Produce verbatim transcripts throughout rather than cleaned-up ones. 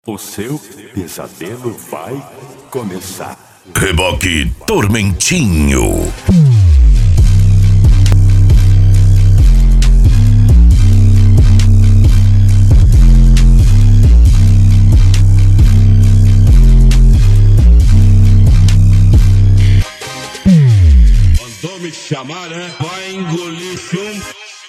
O seu pesadelo vai começar. Reboque Tormentinho. Mandou me chamar, né? Vai engolir chumbo.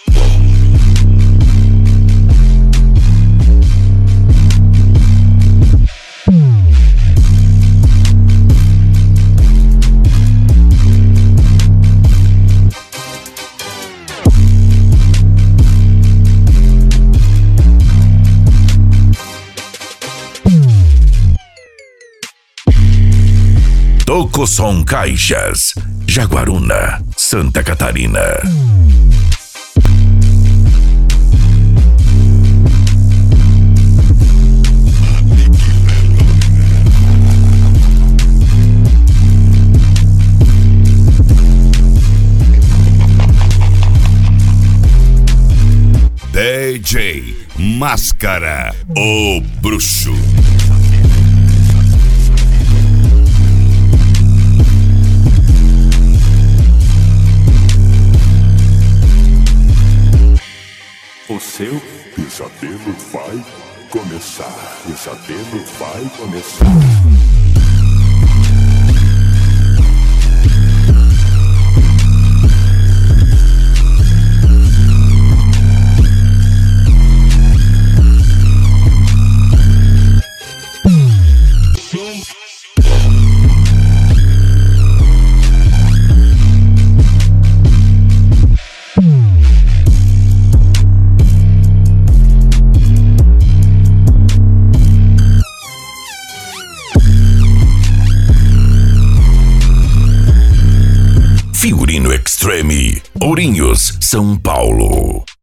Tocosom Caixas, Jaguaruna, Santa Catarina. D J Máscara, o bruxo. O seu pesadelo vai começar. Pesadelo vai começar. Figurino Extreme, Ourinhos, São Paulo.